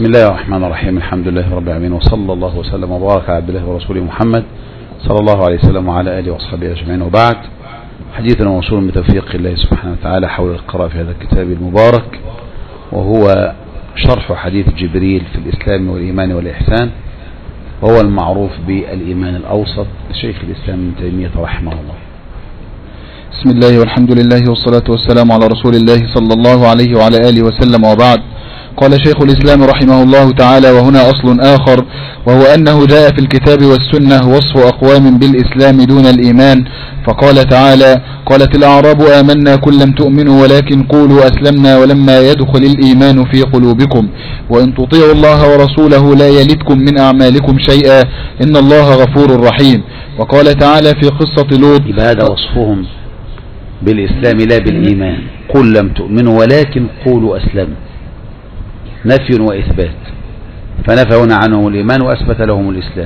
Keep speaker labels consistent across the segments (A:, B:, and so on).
A: بسم الله الرحمن الرحيم. الحمد لله رب العالمين، وصلى الله وسلم وبارك على عبد الله ورسوله محمد صلى الله عليه وسلم وعلى آله وأصحابه أجمعين، وبعد. حديثنا موصول بتوفيق الله سبحانه وتعالى حول القراءة في هذا الكتاب المبارك، وهو شرح حديث جبريل في الإسلام والإيمان والإحسان، وهو المعروف بالإيمان الأوسط لشيخ الإسلام ابن تيمية رحمه الله.
B: بسم الله والحمد لله والصلاة والسلام على رسول الله صلى الله عليه وعلى آله وسلم، وبعد. قال شيخ الإسلام رحمه الله تعالى: وهنا أصل آخر، وهو أنه جاء في الكتاب والسنة وصف أقوام بالإسلام دون الإيمان، فقال تعالى: قالت الأعراب آمنا قل لم تؤمنوا ولكن قولوا أسلمنا ولما يدخل الإيمان في قلوبكم وإن تطيعوا الله ورسوله لا يلدكم من أعمالكم شيئا إن الله غفور رحيم. وقال تعالى في قصة لوط:
A: هذا وصفهم بالإسلام لا بالإيمان، قل لم تؤمنوا ولكن قولوا أسلمنا، نفي وإثبات، فنفى هنا عنهم الإيمان وأثبت لهم الإسلام.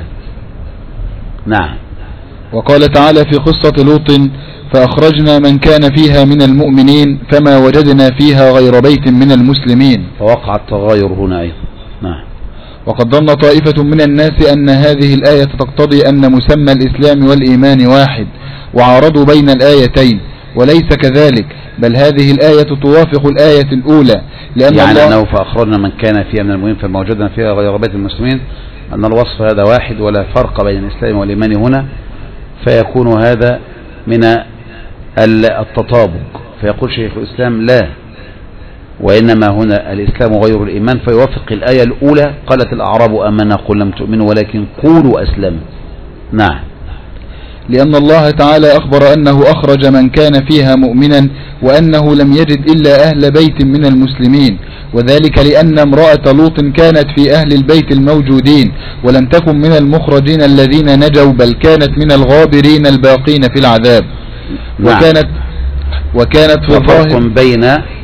A: نعم.
B: وقال تعالى في قصة لوط: فأخرجنا من كان فيها من المؤمنين فما وجدنا فيها غير بيت من المسلمين،
A: فوقع التغاير هنا أيضا. نعم.
B: وقد ظن طائفة من الناس أن هذه الآية تقتضي أن مسمى الإسلام والإيمان واحد، وعارضوا بين الآيتين، وليس كذلك، بل هذه الآية توافق الآية الأولى، لأن
A: يعني أنه فأخرجنا من كان فيها من المؤمنين فما وجدنا فيها غير بيت المسلمين، أن الوصف هذا واحد ولا فرق بين الإسلام والإيمان هنا، فيكون هذا من التطابق. فيقول شيخ الإسلام: لا، وإنما هنا الإسلام غير الإيمان، فيوافق الآية الأولى: قالت الأعراب آمنا قل لم تؤمنوا ولكن قولوا أسلمنا. نعم.
B: لأن الله تعالى أخبر أنه أخرج من كان فيها مؤمنا، وأنه لم يجد إلا أهل بيت من المسلمين، وذلك لأن امرأة لوط كانت في أهل البيت الموجودين، ولم تكن من المخرجين الذين نجوا، بل كانت من الغابرين الباقين في العذاب.
A: نعم.
B: وكانت في
A: فرق بين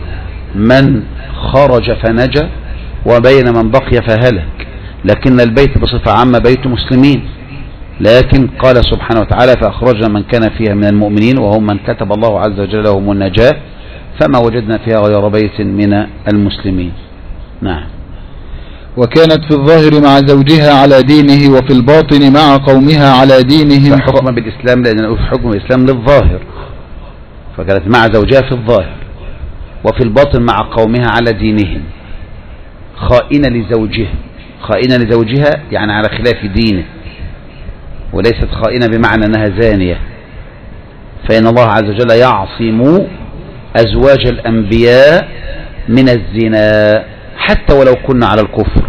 A: من خرج فنجا وبين من بقي فهلك، لكن البيت بصفة عامة بيت مسلمين، لكن قال سبحانه وتعالى: فأخرجنا من كان فيها من المؤمنين وهم من كتب الله عز وجل لهم النجاة فما وجدنا فيها غير بيت من المسلمين. نعم.
B: وكانت في الظاهر مع زوجها على دينه، وفي الباطن مع قومها على دينهم.
A: فحكم بالإسلام، لأن حكم الإسلام للظاهر، فكانت مع زوجها في الظاهر، وفي الباطن مع قومها على دينهم، خائنة لزوجها. خائنة لزوجها يعني على خلاف دينه، وليست خائنة بمعنى أنها زانية، فإن الله عز وجل يعصم أزواج الأنبياء من الزنا حتى ولو كنا على الكفر،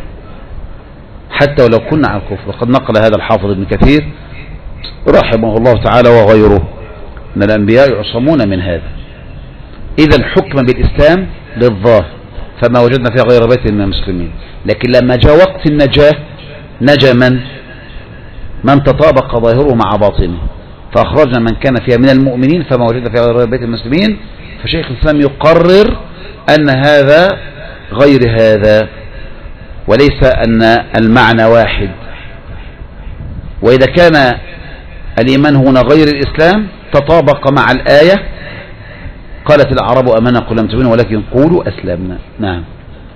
A: حتى ولو كنا على الكفر. وقد نقل هذا الحافظ ابن كثير رحمه الله تعالى وغيره أن الأنبياء يعصمون من هذا. إذا الحكم بالإسلام للظاهر، فما وجدنا فيها غير بيت من المسلمين، لكن لما جاء وقت النجاة نجا من تطابق ظاهره مع باطنه، فأخرجنا من كان فيها من المؤمنين فما وجدنا فيها غير بيت المسلمين. فشيخ الإسلام يقرر أن هذا غير هذا، وليس أن المعنى واحد. وإذا كان الإيمان هنا غير الإسلام تطابق مع الآية: قالت الأعراب آمنا قل لم تؤمنوا ولكن قولوا أسلمنا. نعم.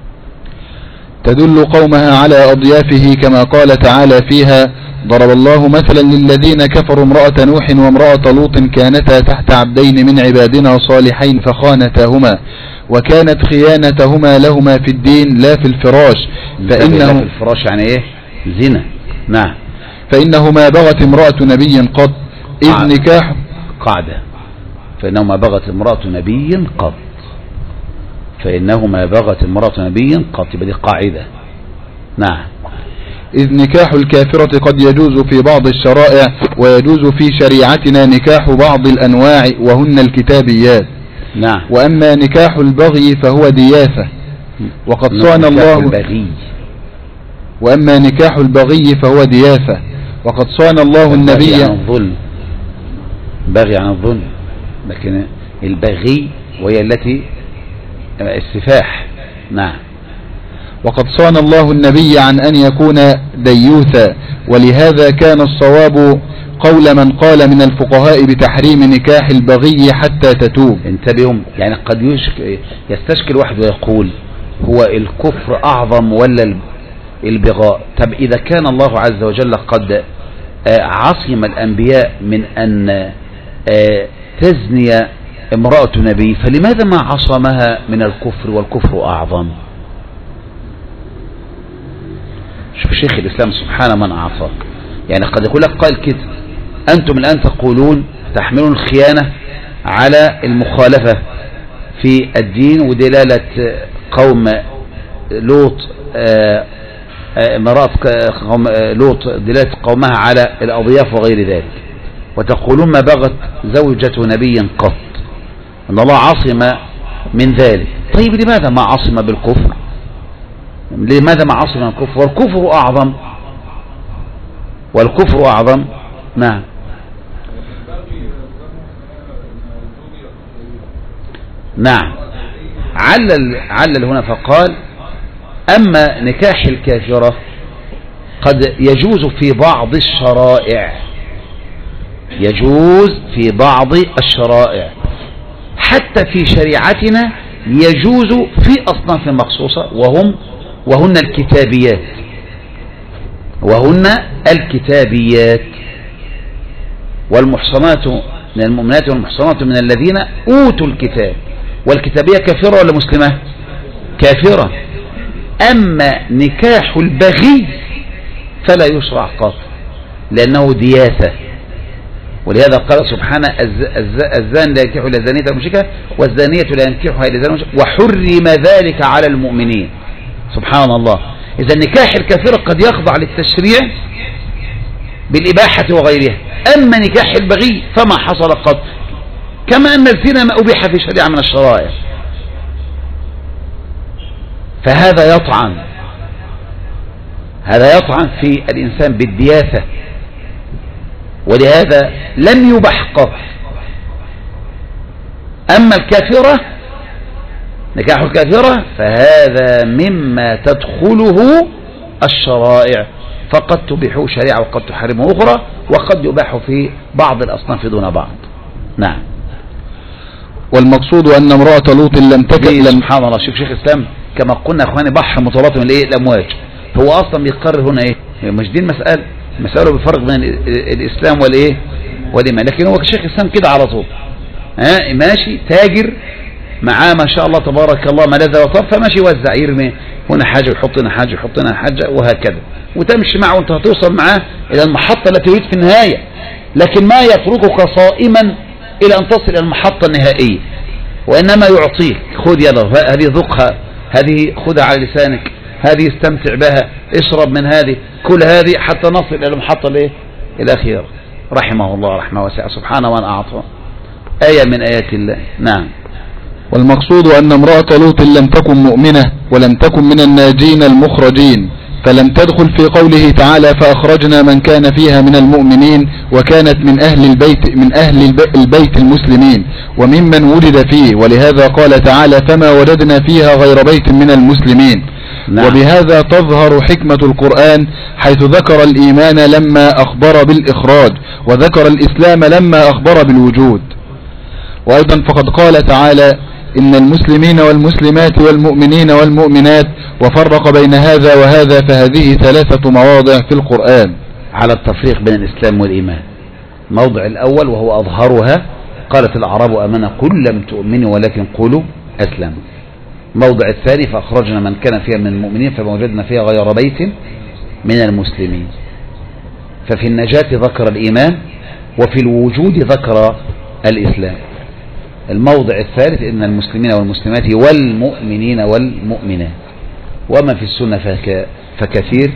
B: تدل قومها على أضيافه، كما قال تعالى فيها: ضرب الله مثلا للذين كفروا امرأة نوح وامرأة لوط كانتا تحت عبدين من عبادنا صالحين فخانتاهما، وكانت خيانتهما لهما في الدين لا في الفراش،
A: فإنه في الفراش يعني إيه؟ زنا. نعم.
B: فإنه ما بغت امرأة نبي قط إذ نكاح
A: قاعدة، فإنه ما بغت امرأة نبي قط، فإنه ما بغت امرأة نبي قط، يبقى دي قاعدة. نعم.
B: إذ نكاح الكافرة قد يجوز في بعض الشرائع، ويجوز في شريعتنا نكاح بعض الأنواع وهن الكتابيات.
A: نعم.
B: وأما نكاح البغي فهو دياثة، وقد صان الله
A: البغي.
B: وأما نكاح البغي فهو دياثة، وقد صان الله النبي
A: عن الظلم، بغي عن الظلم، لكن البغي وهي التي السفاح. نعم.
B: وقد صان الله النبي عن أن يكون ديوثا، ولهذا كان الصواب قول من قال من الفقهاء بتحريم نكاح البغي حتى تتوب.
A: انتبهوا، يعني قد يستشكل واحد ويقول: هو الكفر أعظم ولا البغاء. طب إذا كان الله عز وجل قد عصم الأنبياء من أن تزني امرأة نبي، فلماذا ما عصمها من الكفر والكفر أعظم؟ شوف شيخ الإسلام سبحانه من أعطاك، يعني قد يقول لك قال كده أنتم الآن تقولون تحملون الخيانة على المخالفة في الدين ودلالة قوم لوط، امرأة قوم لوط دلالة قومها على الأضياف وغير ذلك، وتقولون ما بغت زوجة نبي قط، أن الله عصم من ذلك. طيب لماذا ما عصم بالكفر؟ لماذا ما عصم الكفر والكفر أعظم؟ والكفر أعظم. نعم. نعم. علل هنا فقال أما نكاح الكافرة قد يجوز في بعض الشرائع، يجوز في بعض الشرائع، حتى في شريعتنا يجوز في أصناف مخصوصة وهن الكتابيات، وهن الكتابيات. والمحصنات من المؤمنات والمحصنات من الذين أوتوا الكتاب، والكتابية كافرة ولا مسلمة؟ كافرة. أما نكاح البغي فلا يشرع قط لأنه دياثة، ولهذا قال سبحانه الزان لا ينكح إلا زانية المشركة والزانية لا ينكحها إلا زان المشرك وحرم ذلك على المؤمنين. سبحان الله. إذا نكاح الكافرة قد يخضع للتشريع بالإباحة وغيرها، أما نكاح البغي فما حصل قط، كما أن الزنا ما أبيح في شريعة من الشرائع، فهذا يطعن، هذا يطعن في الإنسان بالدياثة، ولهذا لم يبح قط. أما الكافرة نكاح الكافرة فهذا مما تدخله الشرائع، فقد تبيح شريعة وقد تحرم أخرى، وقد يباح في بعض الأصناف دون بعض. نعم.
B: والمقصود أن امرأة لوط لم تكن.
A: سبحان الله. شوف شيخ الإسلام كما قلنا أخواني بحر متلاطم الأمواج، هو أصلا بيقرر هنا إيه؟ مش دي المسألة بفرق بين الإسلام والإيمان، لكن هو شيخ الإسلام كده على طول ماشي تاجر معاه ما شاء الله تبارك الله ملاذ وطاب، فماشي يوزع يرمي هنا حاجة ويحط هنا حاجة ويحط هنا حاجة وهكذا، وتمشي معه وانت هتوصل معاه إلى المحطة التي تريد في النهاية، لكن ما يتركك صائما إلى أن تصل إلى المحطة النهائية، وإنما يعطيك خذ يلا هذه ذقها، هذه خذها على لسانك، هذه استمتع بها، اشرب من هذه، كل هذه حتى نصل إلى المحطة الأخيرة. رحمه الله رحمه واسعة سبحانه من أعطى. آية من آيات الله. نعم.
B: والمقصود أن امرأة لوط لم تكن مؤمنة ولم تكن من الناجين المخرجين، فلم تدخل في قوله تعالى فأخرجنا من كان فيها من المؤمنين، وكانت من أهل البيت المسلمين وممن ولد فيه، ولهذا قال تعالى فما وجدنا فيها غير بيت من المسلمين. نعم. وبهذا تظهر حكمة القرآن، حيث ذكر الإيمان لما أخبر بالإخراج، وذكر الإسلام لما أخبر بالوجود. وأيضا فقد قال تعالى إن المسلمين والمسلمات والمؤمنين والمؤمنات، وفرق بين هذا وهذا، فهذه 3 مواضع في القرآن
A: على التفريق بين الإسلام والإيمان. الموضع الأول وهو أظهرها قالت الأعراب آمنا قل لم تؤمنوا ولكن قولوا أسلموا. الموضع الثاني فأخرجنا من كان فيها من المؤمنين فما وجدنا فيها غير بيت من المسلمين. ففي النجاة ذكر الإيمان، وفي الوجود ذكر الإسلام. الموضع الثالث إن المسلمين والمسلمات والمؤمنين والمؤمنات، وما في السنة فكثير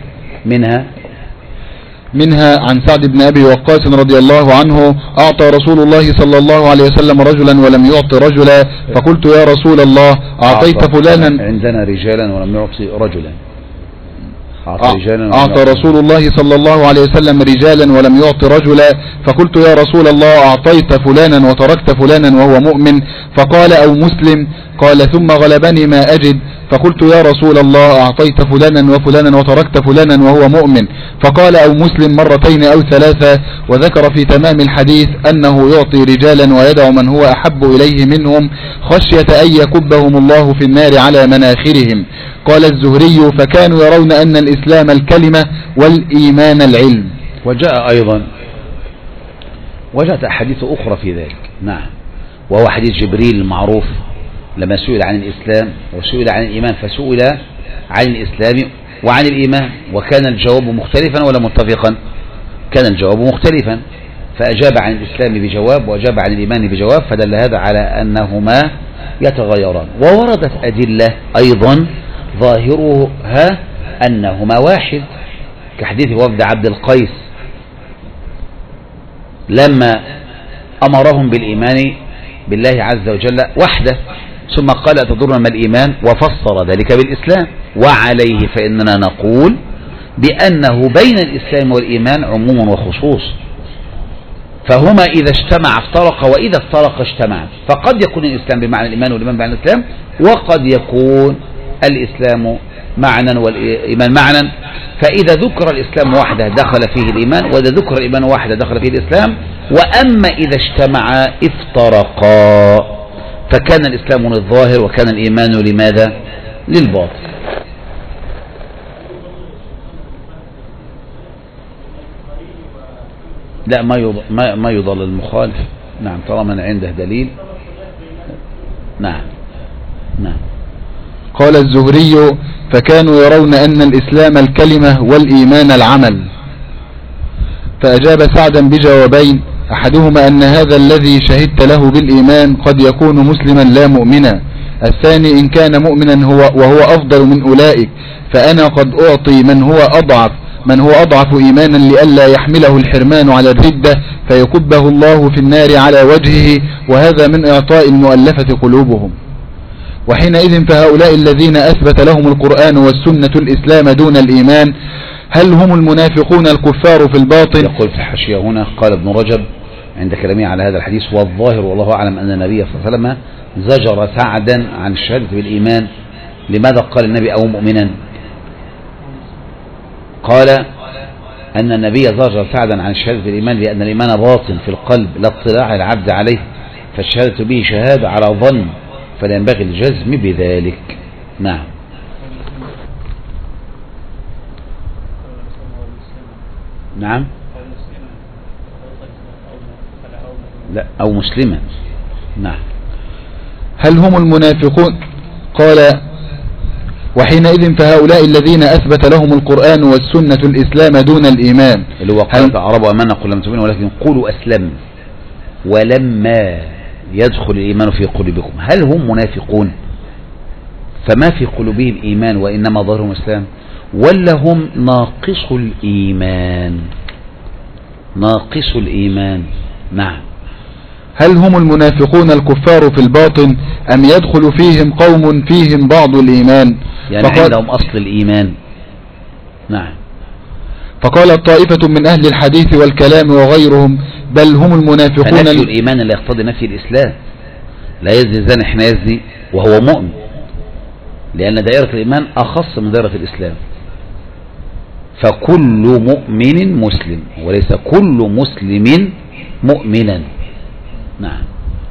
B: منها عن سعد بن أبي وقاص رضي الله عنه أعطى رسول الله صلى الله عليه وسلم رجلا ولم يعط رجلا، فقلت يا رسول الله أعطيت فلانا.
A: عندنا رجالا ولم يعطي رجلا.
B: أعطى رسول الله صلى الله عليه وسلم رجالا ولم يعط رجلا، فقلت يا رسول الله أعطيت فلانا وتركت فلانا وهو مؤمن، فقال أو مسلم، قال ثم غلبني ما أجد، فقلت يا رسول الله أعطيت فلانا وفلانا وتركت فلانا وهو مؤمن، فقال أو مسلم مرتين أو 3، وذكر في تمام الحديث أنه يعطي رجالا ويدع من هو أحب إليه منهم خشية أن يكبهم الله في النار على مناخرهم. قال الزهري فكانوا يرون أن الإسلام الكلمة والإيمان العلم.
A: وجاء أيضا وجاءت أحاديث أخرى في ذلك. نعم. وهو حديث جبريل المعروف لما سئل عن الإسلام وسئل عن الإيمان، فسئل عن الإسلام وعن الإيمان، وكان الجواب مختلفا ولا متفقا؟ كان الجواب مختلفا، فأجاب عن الإسلام بجواب وأجاب عن الإيمان بجواب، فدل هذا على أنهما يتغيران. ووردت أدلة أيضا ظاهرها أنهما واحد، كحديث وفد عبد القيس لما أمرهم بالإيمان بالله عز وجل وحده، ثم قال أتدرون ما الإيمان، وفسر ذلك بالإسلام. وعليه فإننا نقول بأنه بين الإسلام والإيمان عموم وخصوص، فهما إذا اجتمع افترق وإذا افترق اجتمع، فقد يكون الإسلام بمعنى الإيمان والإيمان بمعنى الإسلام، وقد يكون الإسلام معنى والإيمان معنى، فإذا ذكر الإسلام وحده دخل فيه الإيمان، وإذا ذكر الإيمان وحده دخل فيه الإسلام. وأما إذا اجتمعا افترقا، فكان الإسلام للظاهر وكان الإيمان لماذا؟ للباطن. لا، ما يضل المخالف. نعم، طالما عنده دليل. نعم.
B: قال الزهري: فكانوا يرون أن الإسلام الكلمة والإيمان العمل. فأجاب سعدا بجوابين: أحدهما أن هذا الذي شهدت له بالإيمان قد يكون مسلما لا مؤمنا، الثاني إن كان مؤمنا وهو أفضل من أولئك، فأنا قد أعطي من هو أضعف إيمانا لئلا يحمله الحرمان على الردة فيكبه الله في النار على وجهه، وهذا من إعطاء المؤلفة قلوبهم. وحينئذ فهؤلاء الذين أثبت لهم القرآن والسنة الإسلام دون الإيمان، هل هم المنافقون الكفار في الباطن؟
A: يقول في الحاشية هنا قال ابن رجب عند كلامه على هذا الحديث: والظاهر والله أعلم أن النبي صلى الله عليه وسلم زجر سعدا عن الشهادة بالإيمان. لماذا قال النبي أو مؤمنا؟ قال أن النبي زجر سعدا عن الشهادة بالإيمان لأن الإيمان باطن في القلب لا اطلاع العبد عليه، فالشهادة به شهادة على ظن، فلا ينبغي الجزم بذلك. نعم. نعم. لا، أو مسلما. نعم.
B: هل هم المنافقون؟ قال: وحينئذ فهؤلاء الذين أثبت لهم القرآن والسنة الإسلام دون الإيمان،
A: اللي هو قال العرب أمنا قل لم تؤمنوا ولكن قولوا أسلم ولما يدخل الإيمان في قلوبكم. هل هم منافقون فما في قلوبهم إيمان وإنما ظاهرهم إسلام، ولا هم ناقص الإيمان؟ ناقص الإيمان. نعم.
B: هل هم المنافقون الكفار في الباطن أم يدخل فيهم قوم فيهم بعض الإيمان؟
A: يعني عندهم أصل الإيمان. نعم.
B: فقالت طائفة من أهل الحديث والكلام وغيرهم: بل هم المنافقون.
A: فنفي الإيمان لا يقتضي نفي الإسلام. لا يزني الزاني حين يزني وهو مؤمن، لأن دائرة الإيمان أخص من دائرة الإسلام. فكل مؤمن مسلم وليس كل مسلم مؤمنا. نعم.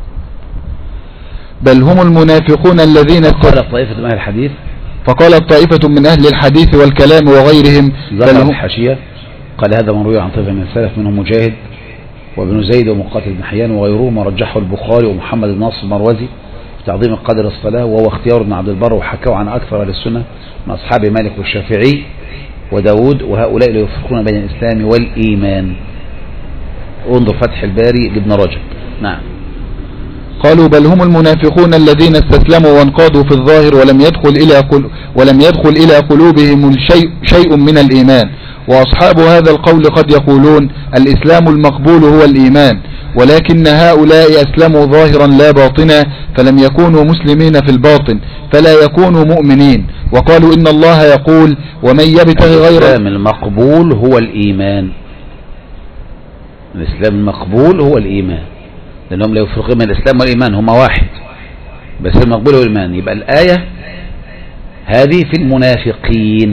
B: بل هم المنافقون الذين
A: قالت طائفة من أهل الحديث.
B: فقالت طائفة من أهل الحديث والكلام وغيرهم.
A: بل هم الحاشية قال: هذا من روي عن طائفة من السلف منهم مجاهد وابن زيد ومقاتل بن حيان وغيرهم، ورجحه البخاري ومحمد بن ناصر المروزي في تعظيم قدر الصلاة، وهو اختيار ابن عبد البر، وحكوا عن أكثر أهل السنة من أصحاب مالك والشافعي وداود، وهؤلاء لا يفرقون بين الإسلام والإيمان. انظر فتح الباري لابن رجب. نعم.
B: قالوا: بل هم المنافقون الذين استسلموا وانقادوا في الظاهر ولم يدخل إلى قلوبهم شيء من الإيمان. وأصحاب هذا القول قد يقولون: الإسلام المقبول هو الإيمان، ولكن هؤلاء أسلموا ظاهرا لا باطنا، فلم يكونوا مسلمين في الباطن، فلا يكونوا مؤمنين. وقالوا: إن الله يقول: ومن يبتغي غير
A: الإسلام المقبول هو الإيمان. الإسلام المقبول هو الإيمان، لأنهم لا يفرقون بين الإسلام والإيمان، هما واحد، بس المقبول هو الإيمان. يبقى الآية هذه في المنافقين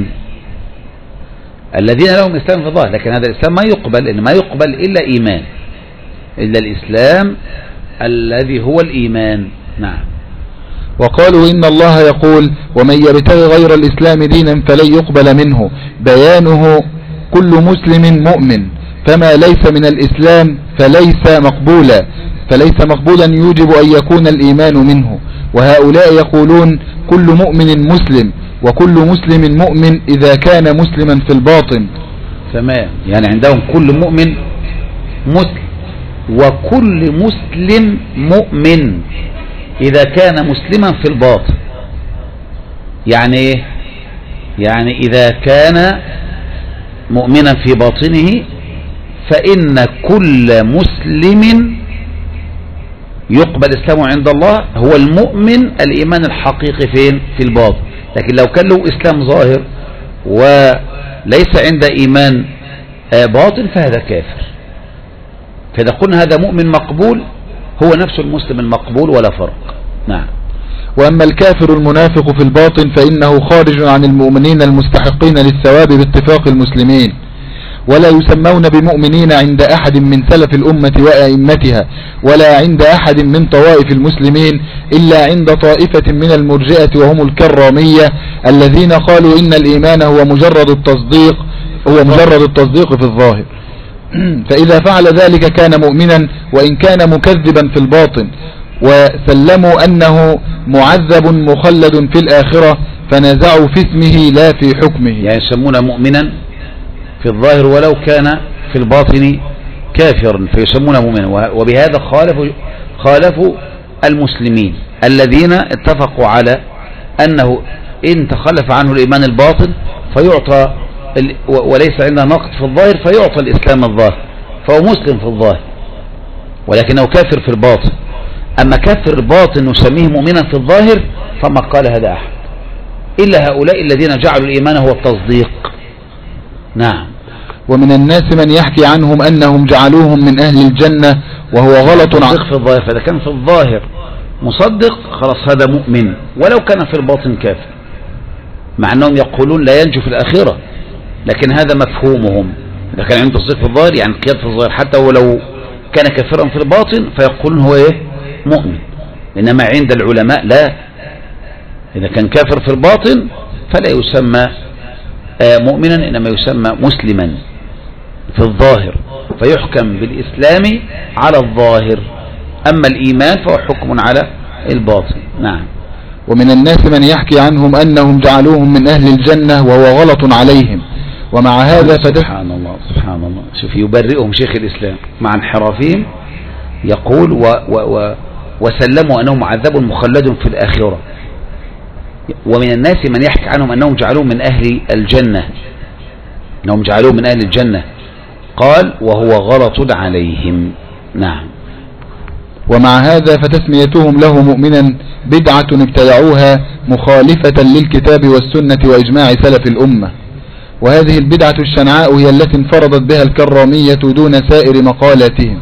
A: الذين لهم إسلام في الظاهر، لكن هذا الإسلام ما يقبل، لأن ما يقبل إلا إيمان، إلا الإسلام الذي هو الإيمان. نعم.
B: وقالوا إن الله يقول ومن يبتغي غير الإسلام دينا فلن يقبل منه، بيانه كل مسلم مؤمن، فما ليس من الإسلام فليس مقبولا يوجب أن يكون الإيمان منه. وهؤلاء يقولون كل مؤمن مسلم، وكل مسلم مؤمن إذا كان مسلما في الباطن.
A: تمام، يعني عندهم كل مؤمن مسلم، وكل مسلم مؤمن إذا كان مسلما في الباطن. يعني ايه؟ يعني إذا كان مؤمنا في باطنه فإن كل مسلم يقبل إسلامه عند الله هو المؤمن الإيمان الحقيقي فين؟ في الباطن. لكن لو كان له إسلام ظاهر وليس عند إيمان باطن فهذا كافر. فإذا قلنا هذا مؤمن مقبول هو نفس المسلم المقبول ولا فرق. نعم.
B: وأما الكافر المنافق في الباطن فإنه خارج عن المؤمنين المستحقين للثواب باتفاق المسلمين، ولا يسمون بمؤمنين عند أحد من سلف الأمة وأئمتها، ولا عند أحد من طوائف المسلمين، إلا عند طائفة من المرجئة وهم الكرامية الذين قالوا إن الإيمان هو مجرد التصديق في الظاهر. فإذا فعل ذلك كان مؤمنا وإن كان مكذبا في الباطن، وسلموا أنه معذب مخلد في الآخرة، فنازعوا في اسمه لا في حكمه.
A: يعني يسمون مؤمنا في الظاهر ولو كان في الباطن كافرا فيسمونه مؤمنا. وبهذا خالفوا المسلمين الذين اتفقوا على أنه إن تخلف عنه الإيمان الباطن فيعطى وليس عندنا نقد في الظاهر فيعطى الإسلام الظاهر، فهو مسلم في الظاهر ولكنه كافر في الباطن. أما كافر الباطن نسميه مؤمنا في الظاهر فما قال هذا أحد إلا هؤلاء الذين جعلوا الإيمان هو التصديق. نعم.
B: ومن الناس من يحكي عنهم أنهم جعلوهم من أهل الجنة وهو غلط
A: في الظاهر. فإذا كان في الظاهر مصدق خلاص هذا مؤمن ولو كان في الباطن كافر، مع أنهم يقولون لا ينجو في الآخرة، لكن هذا مفهومهم. إذا كان عنده تصديق في الظاهر يعني قياد في الظاهر حتى ولو كان كافرا في الباطن فيقولون هو إيه؟ مؤمن. إنما عند العلماء لا، إذا كان كافر في الباطن فلا يسمى مؤمنا إنما يسمى مسلما في الظاهر فيحكم بالإسلام على الظاهر، أما الإيمان فهو حكم على الباطن. نعم.
B: ومن الناس من يحكي عنهم أنهم جعلوهم من أهل الجنة وهو غلط عليهم، ومع هذا
A: سبحان الله سبحان الله. شوف يبرئهم شيخ الإسلام مع انحرافهم يقول وسلموا أنهم عذاب مخلد في الآخرة. ومن الناس من يحكي عنهم أنهم جعلوهم من أهل الجنة، أنهم جعلوهم من أهل الجنة، قال وهو غلط عليهم. نعم.
B: ومع هذا فتسميتهم له مؤمنا بدعة ابتدعوها مخالفة للكتاب والسنة وإجماع سلف الأمة، وهذه البدعة الشنعاء هي التي انفردت بها الكرامية دون سائر مقالاتهم.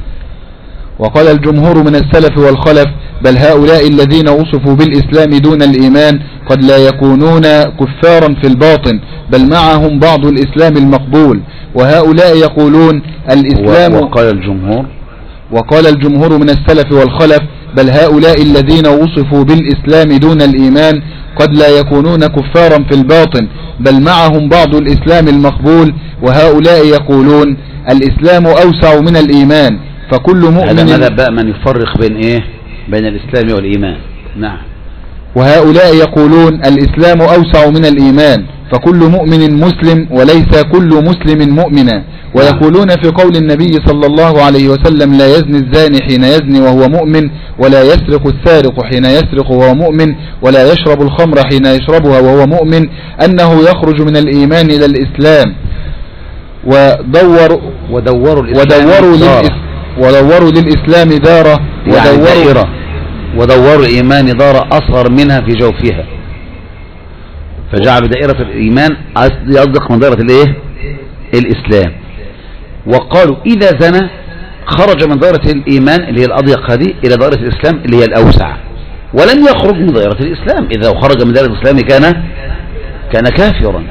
B: وقال الجمهور من السلف والخلف بل هؤلاء الذين وصفوا بالإسلام دون الإيمان قد لا يكونون كفارا في الباطن بل معهم بعض الإسلام المقبول، وهؤلاء يقولون الإسلام. وقال الجمهور من السلف والخلف بل هؤلاء الذين وصفوا بالإسلام دون الإيمان قد لا يكونون كفارا في الباطن بل معهم بعض الإسلام المقبول، وهؤلاء يقولون الإسلام أوسع من الإيمان فكل مؤمن.
A: هذا بقى من يفرق بين إيه؟ بين الإسلام والإيمان. نعم.
B: وهؤلاء يقولون الإسلام أوسع من الإيمان فكل مؤمن مسلم وليس كل مسلم مؤمنا، ويقولون في قول النبي صلى الله عليه وسلم لا يزني الزاني حين يزني وهو مؤمن، ولا يسرق السارق حين يسرق وهو مؤمن، ولا يشرب الخمر حين يشربها وهو مؤمن، أنه يخرج من الإيمان إلى الإسلام. ودوروا للإسلام دارة
A: ودوروا الإيمان دار أصغر منها في جوفها، فجعلوا دائرة الإيمان يصدق من دائرة الإيه؟ الإسلام. وقالوا إذا زنى خرج من دائرة الإيمان اللي هي الأضيق هذه إلى دائرة الإسلام اللي هي الأوسع، ولم يخرج من دائرة الإسلام. إذا خرج من دائرة الإسلام كان كافرا،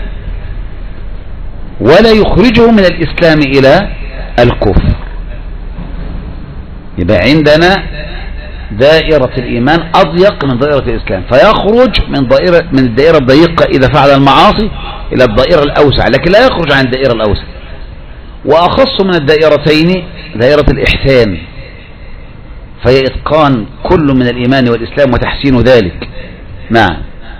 A: ولا يخرجه من الإسلام إلى الكفر. يبقى عندنا دائرة الإيمان أضيق من دائرة الإسلام، فيخرج من الدائرة الضيقة إذا فعل المعاصي إلى الدائرة الأوسع، لكن لا يخرج عن الدائرة الأوسع. وأخص من الدائرتين دائرة الإحسان، فهي إتقان كل من الإيمان والإسلام وتحسين ذلك. نعم.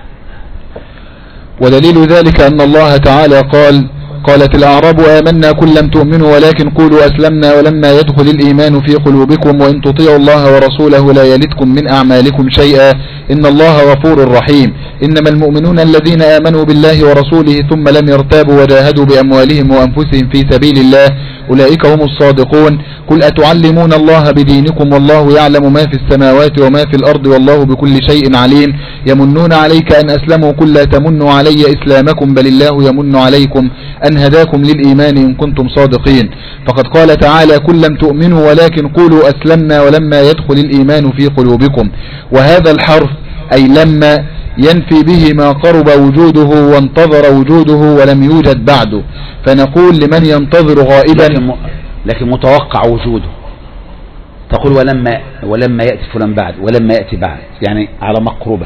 B: ودليل ذلك أن الله تعالى قالت الأعراب آمنا قل لم تؤمنوا ولكن قولوا أسلمنا ولما يدخل الإيمان في قلوبكم وإن تطيعوا الله ورسوله لا يلتكم من أعمالكم شيئا إن الله غفور رحيم. إنما المؤمنون الذين آمنوا بالله ورسوله ثم لم يرتابوا وجاهدوا بأموالهم وأنفسهم في سبيل الله أولئك هم الصادقون. قل أتعلمون الله بدينكم والله يعلم ما في السماوات وما في الأرض والله بكل شيء عليم. يمنون عليك أن أسلموا قل لا تمنوا علي إسلامكم بل الله يمن عليكم أن هداكم للإيمان إن كنتم صادقين. فقد قال تعالى قل لم تؤمنوا ولكن قولوا أسلمنا ولما يدخل الإيمان في قلوبكم. وهذا الحرف أي لما ينفي به ما قرب وجوده وانتظر وجوده ولم يوجد بعده. فنقول لمن ينتظر غائبا
A: لكن متوقع وجوده، تقول ولما يأتي فلان بعد ولما يأتي بعد، يعني على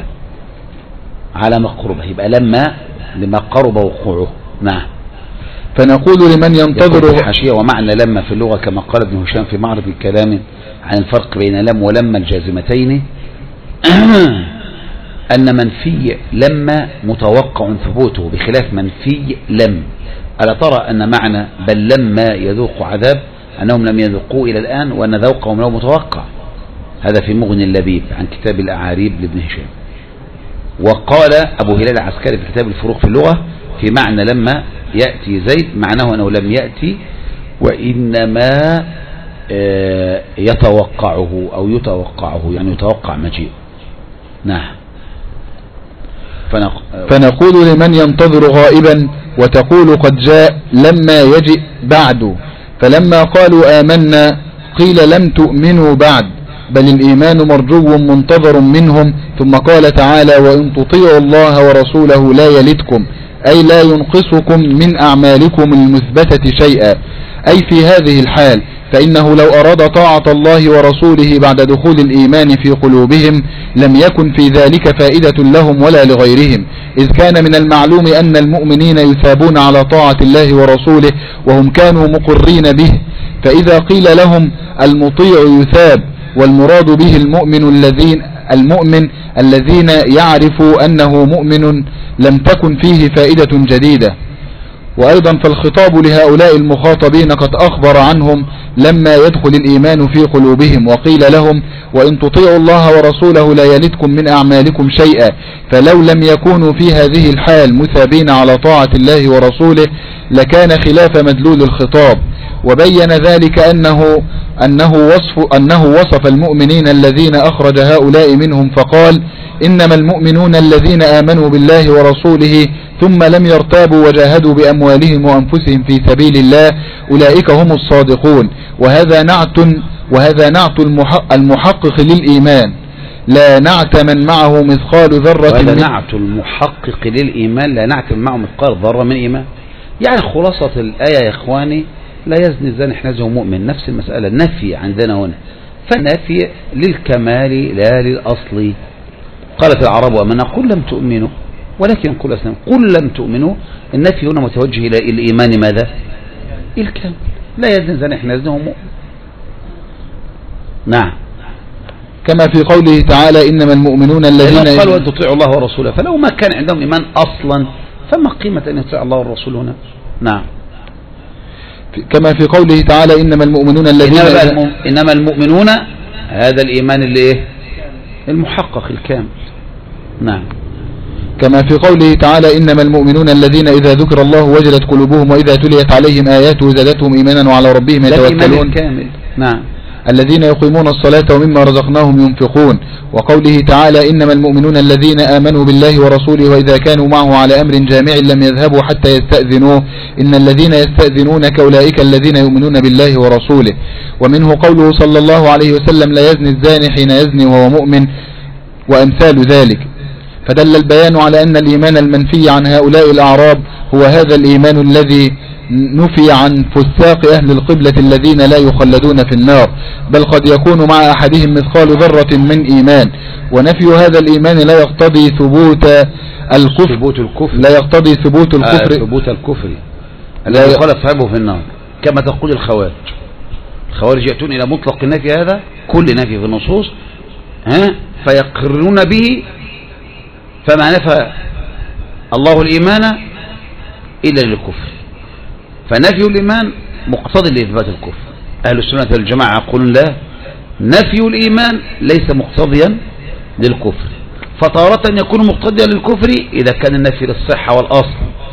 A: مقربة يبقى لما قرب وقوعه. نعم.
B: فنقول لمن ينتظر
A: الحاشية ومعنى لما في اللغة كما قال ابن هشام في معرض الكلام عن الفرق بين لم ولما الجازمتين أن منفي لما متوقع ثبوته بخلاف منفي لم. ألا ترى أن معنى بل لما يذوق عذاب أنهم لم يذوقوا إلى الآن وأن ذوقهم له متوقع. هذا في مغني اللبيب عن كتاب الأعاريب لابن هشام. وقال أبو هلال العسكري في كتاب الفروق في اللغة في معنى لما يأتي زيد معناه أنه لم يأتي وإنما يتوقعه أو يتوقعه، يعني يتوقع مجيء. نعم.
B: فنقول لمن ينتظر غائبا وتقول قد جاء لما يجئ بعد. فلما قالوا آمنا قيل لم تؤمنوا بعد بل الإيمان مرجو منتظر منهم. ثم قال تعالى وإن تطيعوا الله ورسوله لا يلتكم أي لا ينقصكم من أعمالكم المثبتة شيئا. أي في هذه الحال فإنه لو أراد طاعة الله ورسوله بعد دخول الإيمان في قلوبهم لم يكن في ذلك فائدة لهم ولا لغيرهم، إذ كان من المعلوم أن المؤمنين يثابون على طاعة الله ورسوله وهم كانوا مقرين به. فإذا قيل لهم المطيع يثاب والمراد به المؤمن الذين يعرفوا أنه مؤمن لم تكن فيه فائدة جديدة. وأيضا فالخطاب لهؤلاء المخاطبين قد أخبر عنهم لما يدخل الإيمان في قلوبهم وقيل لهم وإن تطيعوا الله ورسوله لا يلتكم من أعمالكم شيئا. فلو لم يكونوا في هذه الحال مثابين على طاعة الله ورسوله لكان خلاف مدلول الخطاب. وبين ذلك أنه وصف المؤمنين الذين أخرج هؤلاء منهم فقال إنما المؤمنون الذين آمنوا بالله ورسوله ثم لم يرتابوا وجاهدوا بأموالهم وأنفسهم في سبيل الله أولئك هم الصادقون. وهذا نعت المحقق للإيمان لا نعت من معه مثقال ذرة.
A: وهذا نعت المحقق للإيمان لا نعت من معه مثقال ذرة من إيمان. يعني خلاصة الآية يا إخواني لا يزني الزاني حين يزني مؤمن، نفس المسألة. النفي عندنا هنا فالنفي للكمال لا للأصل. قالت العرب وأمنا قل لم تؤمنوا ولكن قل أسلم. قل لم تؤمنوا النفي هنا متوجه إلى الإيمان ماذا؟ الكامل. لا يزني الزاني حين يزني مؤمن. نعم.
B: كما في قوله تعالى إنما المؤمنون الذين
A: قالوا أن تطيعوا الله ورسوله، فلو ما كان عندهم إيمان أصلا فما قيمة أن يطيع الله والرسول هنا. نعم.
B: كما في قوله تعالى إنما المؤمنون الذين
A: إنما المؤمنون هذا الإيمان اللي إيه؟ المحقق الكامل. نعم.
B: كما في قوله تعالى إنما المؤمنون الذين إذا ذكر الله وجلت قلوبهم وإذا تليت عليهم آياته زادتهم إيمانا وعلى ربهم يتوكلون.
A: نعم.
B: الذين يقيمون الصلاة ومما رزقناهم ينفقون. وقوله تعالى إنما المؤمنون الذين آمنوا بالله ورسوله وإذا كانوا معه على أمر جامع لم يذهبوا حتى يستأذنوه إن الذين يستأذنونك أولئك الذين يؤمنون بالله ورسوله. ومنه قوله صلى الله عليه وسلم لا يزني الزاني حين يزني وهو مؤمن وأمثال ذلك. فدل البيان على أن الإيمان المنفي عن هؤلاء الأعراب هو هذا الإيمان الذي نفي عن فساق أهل القبلة الذين لا يخلدون في النار، بل قد يكون مع أحدهم مثقال ذرة من إيمان. ونفي هذا الإيمان لا يقتضي ثبوت الكفر، لا يقتضي ثبوت الكفر،
A: ثبوت الكفر الذي يخالف صاحبه في النار، كما تقول الخوارج. الخوارج يأتون إلى مطلق النفي، هذا كل نفي في النصوص فيقررون به، فما نفى الله الإيمان إلا للكفر، فنفي الإيمان مقتضي لإثبات الكفر. أهل السنة والجماعة يقولون لا، نفي الإيمان ليس مقتضيا للكفر، فتارة يكون مقتضيا للكفر إذا كان النفي للصحة والأصل،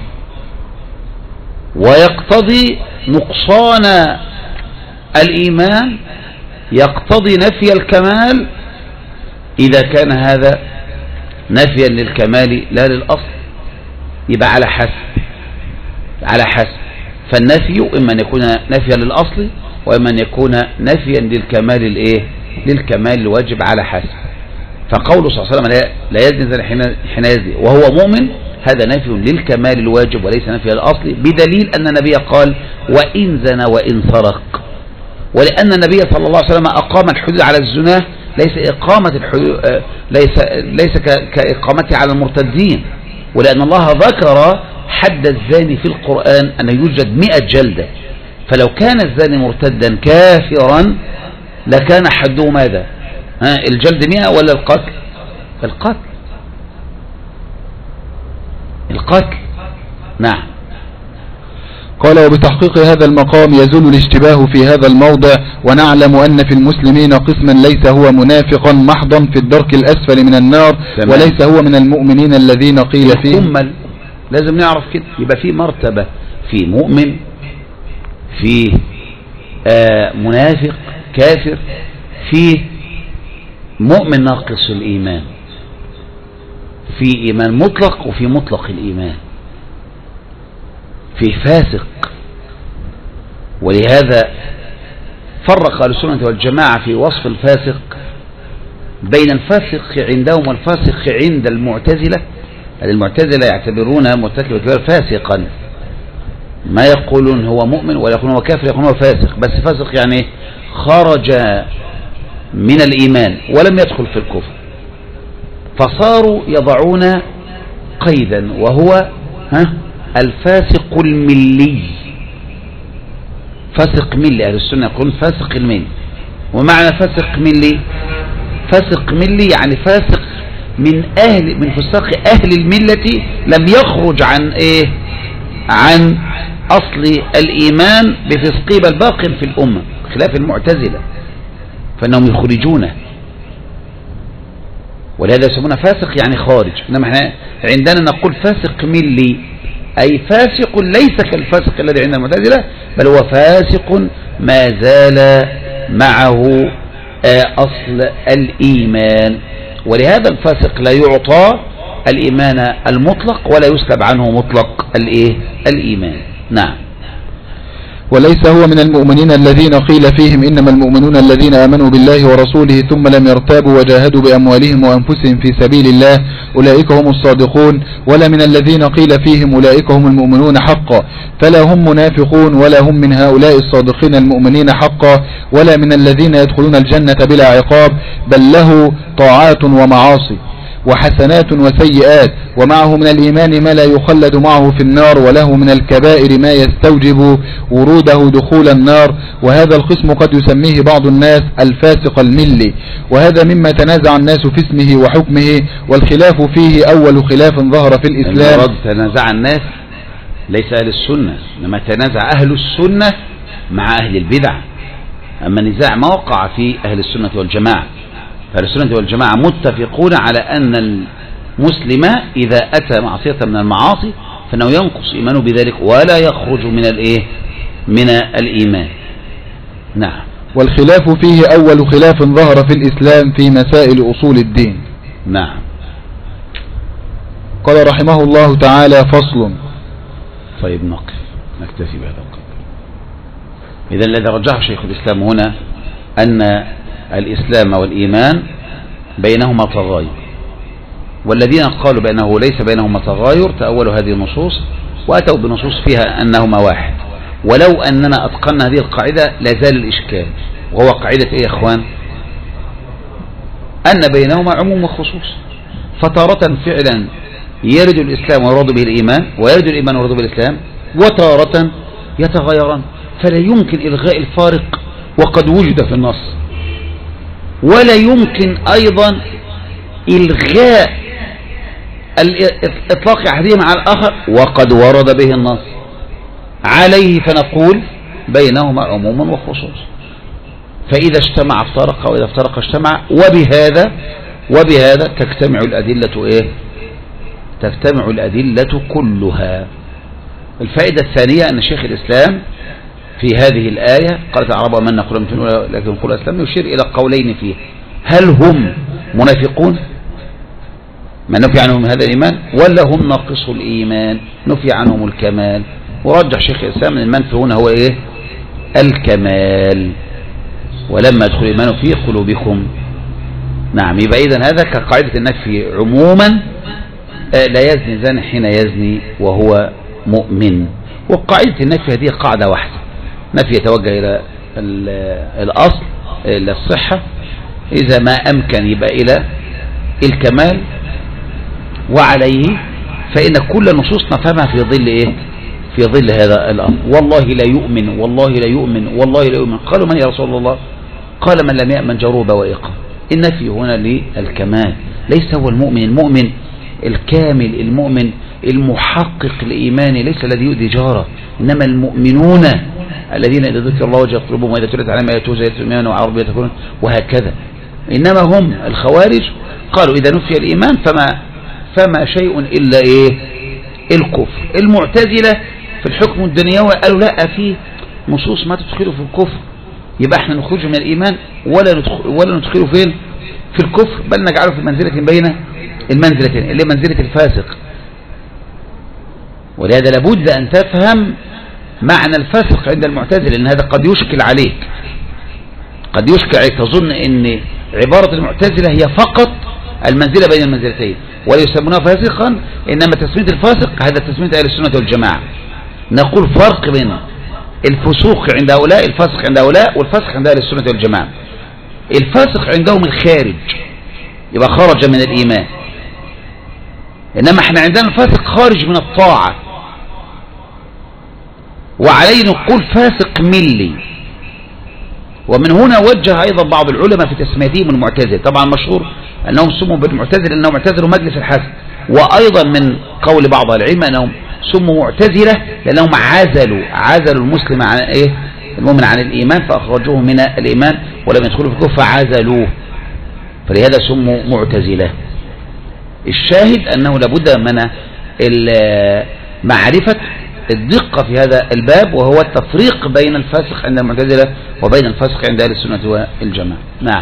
A: ويقتضي نقصان الإيمان، يقتضي نفي الكمال إذا كان هذا نفيا للكمال لا للأصل. يبقى على حسب، فالنفي إما أن يكون نفيا للأصل، وإما أن يكون نفيا للكمال للكمال الواجب على حسب. فقوله صلى الله عليه وسلم لا يزني حين يزني وهو مؤمن، هذا نفي للكمال الواجب وليس نفي للأصل، بدليل أن النبي قال وإن زنى وإن سرق، ولأن النبي صلى الله عليه وسلم أقام الحدود على الزنا، ليس إقامة الحدود ليس كإقامته على المرتدين، ولأن الله ذكر حد الزاني في القرآن أن يوجد 100 جلدة، فلو كان الزاني مرتدا كافرا لكان حده ماذا؟ الجلد 100 ولا القتل؟ القتل. نعم.
B: قال وبتحقيق هذا المقام يزول الاشتباه في هذا الموضع، ونعلم أن في المسلمين قسما ليس هو منافقا محضا في الدرك الأسفل من النار، تمام. وليس هو من المؤمنين الذين قيل فيه.
A: لازم نعرف كده، يبقى في مرتبة في مؤمن، في منافق كافر، في مؤمن ناقص الإيمان، في إيمان مطلق وفي مطلق الإيمان، في فاسق. ولهذا فرق أهل السنة والجماعة في وصف الفاسق بين الفاسق عندهم والفاسق عند المعتزلة. المعتزلة يعتبرون مرتكب الكبائر فاسقا، ما يقولون هو مؤمن ولا يقولون هو كافر، يقولون هو فاسق، بس فاسق يعني خرج من الإيمان ولم يدخل في الكفر، فصاروا يضعون قيدا وهو الفاسق الملي. فاسق ملي، أهل السنة يقولون فاسق الملي. ومعنى فاسق ملي، فاسق ملي يعني فاسق من فساق أهل الملة، لم يخرج عن أصل الإيمان بفسقه، بل باق في الأمة، خلاف المعتزلة فإنهم يخرجونه، ولهذا يسمونه فاسق يعني خارج. إنما احنا عندنا نقول فاسق ملي، أي فاسق ليس كالفاسق الذي عند المعتزلة، بل هو فاسق ما زال معه أصل الإيمان. ولهذا الفاسق لا يعطى الإيمان المطلق ولا يسلب عنه مطلق الإيمان. نعم.
B: وليس هو من المؤمنين الذين قيل فيهم إنما المؤمنون الذين آمنوا بالله ورسوله ثم لم يرتابوا وجاهدوا بأموالهم وأنفسهم في سبيل الله أولئك هم الصادقون، ولا من الذين قيل فيهم أولئك هم المؤمنون حقا، فلا هم منافقون ولا هم من هؤلاء الصادقين المؤمنين حقا، ولا من الذين يدخلون الجنة بلا عقاب، بل له طاعات ومعاصي وحسنات وسيئات، ومعه من الإيمان ما لا يخلد معه في النار، وله من الكبائر ما يستوجب وروده دخول النار. وهذا القسم قد يسميه بعض الناس الفاسق الملي، وهذا مما تنازع الناس في اسمه وحكمه، والخلاف فيه أول خلاف ظهر في الإسلام.
A: المراد تنازع الناس ليس أهل السنة، إنما تنازع أهل السنة مع أهل البدع. أما النزاع ما وقع في أهل السنة والجماعة، فأهل السنة والجماعة متفقون على أن المسلم إذا أتى معصية من المعاصي فإنه ينقص إيمانه بذلك ولا يخرج من الإيمان. نعم.
B: والخلاف فيه أول خلاف ظهر في الإسلام في مسائل أصول الدين.
A: نعم.
B: قال رحمه الله تعالى: فصل.
A: طيب نكتفي بهذا القدر. إذا الذي رجحه شيخ الإسلام هنا أن الإسلام والإيمان بينهما تغاير، والذين قالوا بأنه ليس بينهما تغاير تأولوا هذه النصوص وأتوا بنصوص فيها أنهما واحد. ولو أننا أتقنا هذه القاعدة لازال الإشكال، وهو قاعدة إيه يا إخوان؟ أن بينهما عموم وخصوص، فتارة فعلا يرد الإسلام ويراد به الإيمان، ويرد الإيمان ويراد به الإسلام، وتارة يتغيران، فلا يمكن إلغاء الفارق وقد وجد في النص، ولا يمكن أيضا إلغاء إطلاق أحدهما على الآخر وقد ورد به النص. عليه فنقول بينهما عموم وخصوص، فإذا اجتمع افترق وإذا افترق اجتمع، وبهذا تجتمع الأدلة إيه؟ تجتمع الأدلة كلها. الفائدة الثانية أن شيخ الإسلام في هذه الآية قالت العرب من نقول لكن نقول الإسلام، يشير إلى قولين فيه: هل هم منافقون من نفي عنهم هذا الإيمان، ولا هم ناقصوا الإيمان نفي عنهم الكمال؟ ورجح شيخ الإسلام أن المنفي هنا هو إيه؟ الكمال، ولما يدخل الإيمان في قلوبكم. نعم، يبقى إذن هذا كقاعدة النفي عموما، لا يزني زاني حين يزني وهو مؤمن. وقاعدة النفي هذه قاعدة واحدة، نفي يتوجه إلى الأصل إلى الصحة، إذا ما أمكن يبقى إلى الكمال، وعليه فإن كل نصوص نفهمها في ظل إيه؟ في ظل هذا الأمر. والله لا يؤمن، والله لا يؤمن، والله لا يؤمن. قالوا من يا رسول الله؟ قال من لم يأمن جروه بوائقه. النفي هنا للكمال، ليس هو المؤمن. المؤمن الكامل، المؤمن المحقق لإيمانه، ليس الذي يؤذي جاره، إنما المؤمنون الذين إذا ذكر الله وجهت قلوبهم وإذا تليت عليهم آياته زادتهم إيمانا وعربية تكون وهكذا. إنما هم الخوارج قالوا إذا نفي الإيمان فما شيء إلا إيه؟ الكفر. المعتزلة في الحكم الدنيوي قالوا لا، في نصوص ما تدخله في الكفر، يبقى احنا نخرج من الإيمان ولا ندخله فين؟ في الكفر، بل نجعله في منزلة بين المنزلتين، اللي منزلة الفاسق. ولهذا لابد أن تفهم معنى الفاسق عند المعتزلة، لأن هذا قد يشكل عليك، قد يشكل عليك تظن أن عبارة المعتزلة هي فقط المنزلة بين المنزلتين ولا يسمونها فاسقا، إنما تسمية الفاسق هذا تسمية أهل السنة والجماعة. نقول فرق بين الفسوق عند هؤلاء، الفاسق عند هؤلاء، والفاسق عند أهل السنة والجماعة. الفاسق عندهم الخارج، يبقى خرج من الإيمان، إنما احنا عندنا الفاسق خارج من الطاعة، وعليه نقول فاسق ملي. ومن هنا وجه أيضا بعض العلماء في تسميتهم المعتزلة، طبعا مشهور أنهم سموا بالمعتزلة أنهم اعتزلوا مجلس الحسن، وأيضا من قول بعض العلم أنهم سموا معتزلة لأنهم عزلوا المسلم عن إيه؟ المؤمن عن الإيمان، فأخرجوه من الإيمان ولم يدخلوا في الكفر فعزلوه، فلهذا سموا معتزلة. الشاهد أنه لابد من معرفة الدقة في هذا الباب، وهو التفريق بين الفاسق عند المعتزلة وبين الفاسق عند أهل السنة والجماعة. نعم.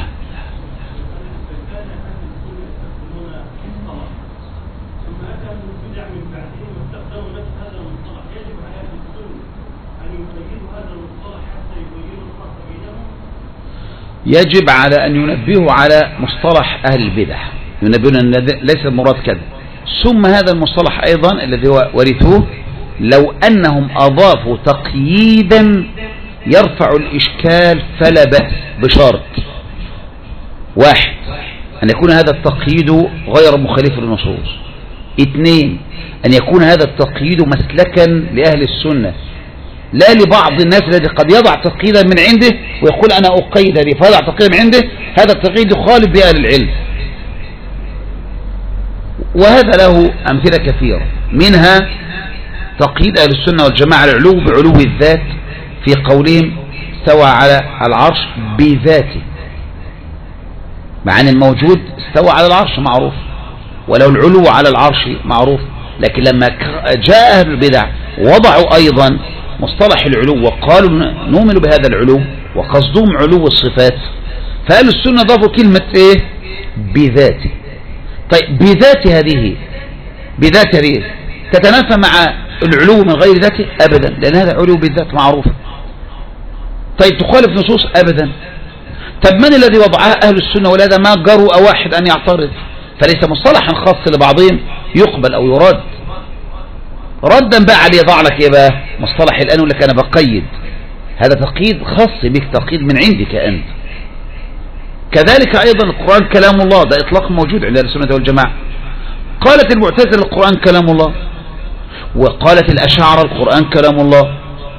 A: يجب على أن ينبهوا على مصطلح أهل البدع، ينبهون أن ليس المراد كذا. ثم هذا المصطلح أيضا الذي هو ورثوه، لو أنهم أضافوا تقييدا يرفع الإشكال فلا بأس، بشرط: واحد، أن يكون هذا التقييد غير مخالف للنصوص. اثنين، أن يكون هذا التقييد مسلكا لأهل السنة، لا لبعض الناس الذي قد يضع تقييدا من عنده ويقول أنا أقيد هذه فيضع تقييدا من عنده، هذا التقييد يخالف بأهل العلم. وهذا له أمثلة كثيرة، منها تقييد أهل السنة والجماعة العلو بعلو الذات في قولهم استوى على العرش بذاته، مع أن الموجود استوى على العرش معروف، ولو العلو على العرش معروف، لكن لما جاء أهل البدع وضعوا أيضا مصطلح العلو وقالوا نؤمن بهذا العلو وقصدهم علو الصفات، فأهل السنة ضافوا كلمة إيه؟ بذاته. طيب بذات هذه تتنافى مع العلو من غير ذاته؟ أبدا، لأن هذا علو بالذات معروف. طيب تخالف نصوص؟ أبدا. طب من الذي وضعها أهل السنة؟ ولهذا ما جرؤ واحد أن يعترض، فليس مصطلحا خاص لبعضهم يقبل أو يرد. ردا بقى عليه يضع لك ايه بقى مصطلح الآن يقول لك أنا بقيد، هذا تقييد خاص بك، تقييد من عندك أنت. كذلك أيضا القرآن كلام الله، ده إطلاق موجود عند أهل السنة والجماعة. قالت المعتزلة القرآن كلام الله، وقالت الأشاعرة القرآن كلام الله.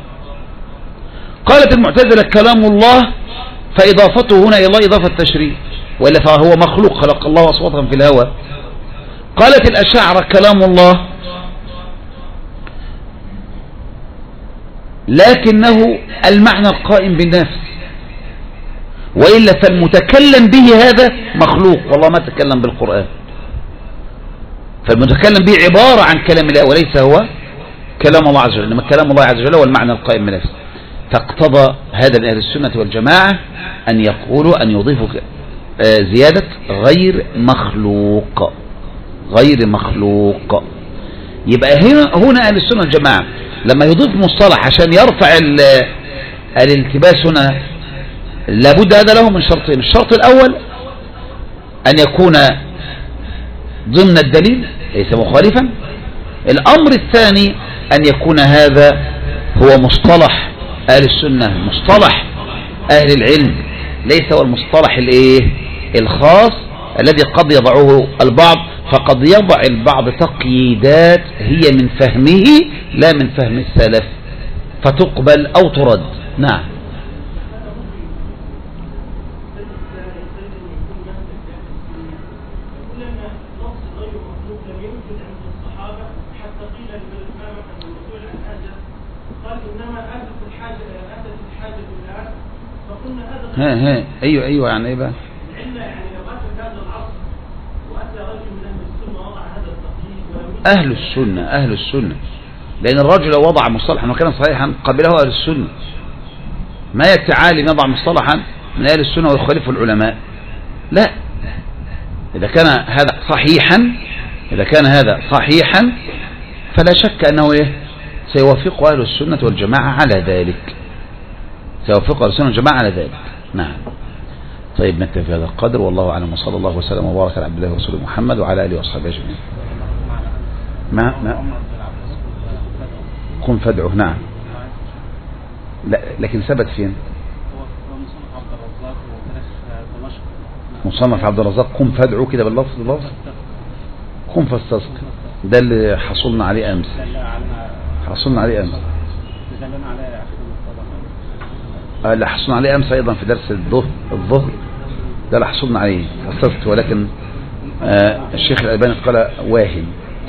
A: قالت المعتزلة كلام الله فإضافته هنا إلى الله إضافة تشريف، وإلا فهو مخلوق خلق الله أصواتهم في الهوى. قالت الأشاعرة كلام الله لكنه المعنى القائم بالنفس، وإلا فالمتكلم به هذا مخلوق والله ما تكلم بالقرآن، فالمتكلم به عبارة عن كلام الله وليس هو كلام الله عز وجل، إنما كلام الله عز وجل هو المعنى القائم بالنفس. فاقتضى هذا من أهل السنة والجماعة أن يقولوا أن يضيفوا زيادة غير مخلوق، غير مخلوق. يبقى هنا أهل السنة والجماعة لما يضيف مصطلح عشان يرفع الالتباس هنا لابد هذا له من شرطين. الشرط الأول أن يكون ضمن الدليل ليس مخالفا. الأمر الثاني أن يكون هذا هو مصطلح أهل السنة، مصطلح أهل العلم، ليس هو المصطلح الخاص الذي قد يضعه البعض، فقد يضع البعض تقييدات هي من فهمه لا من فهم السلف فتقبل أو ترد. نعم. ايوه يعني ايه بقى اهل السنة لان الرجل لو وضع مصطلحا وكان صحيحا قبله اهل السنة، ما يأتي عالم يضع مصطلحا من اهل السنة ويخالفه العلماء، لا. اذا كان هذا صحيحا فلا شك انه سيوافق اهل السنة والجماعة على ذلك، نعم. طيب نكتفي بهذا القدر، والله اعلم، وصلى الله وسلم وبارك على عبد الله ورسوله محمد وعلى اله واصحابه اجمعين. ما قم فادعه. نعم. لا لكن ثبت فين؟ مصنف عبد الرزاق قم فادعه كده باللفظ قم فاستسق، ده اللي حصلنا عليه امس. اللي حصلنا عليه امس ايضا في درس الظهر ده اللي حصلنا عليه فاستسق، ولكن الشيخ الألباني قال واهم،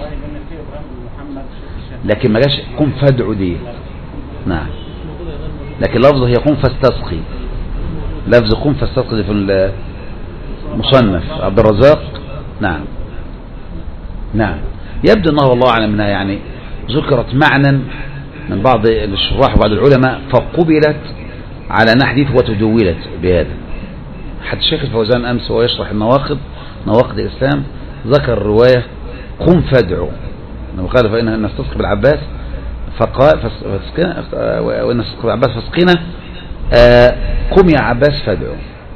A: لكن ما جاش قم فادعو دي. نعم. لكن لفظه هي قم فاستسقي، لفظ قم فاستسقي في المصنف عبد الرزاق. نعم. يبدو انه والله اعلم انها يعني ذكرت معنى من بعض الشراح وبعض العلماء فقبلت على نحديث وتدولت بهذا. حتى الشيخ الفوزان امس وهو يشرح نواقض الاسلام ذكر رواية قم فادعو، انه قال فإن نستسقي بالعباس فقال وإن نستسقي بالعباس فاسقينا قم يا عباس فادعو.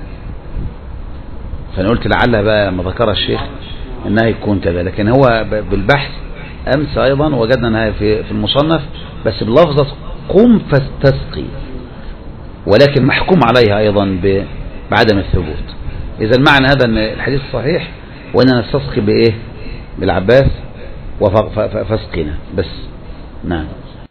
A: فأنا قلت لعلها بقى لما ذكرها الشيخ انها يكون كذا، لكن هو بالبحث امس ايضا وجدنا انها في المصنف بس بلفظة قم فاستسقي، ولكن محكوم عليها ايضا بعدم الثبوت. اذا المعنى هذا ان الحديث صحيح واننا نستسقي بالعباس فاسقنا بس. نعم.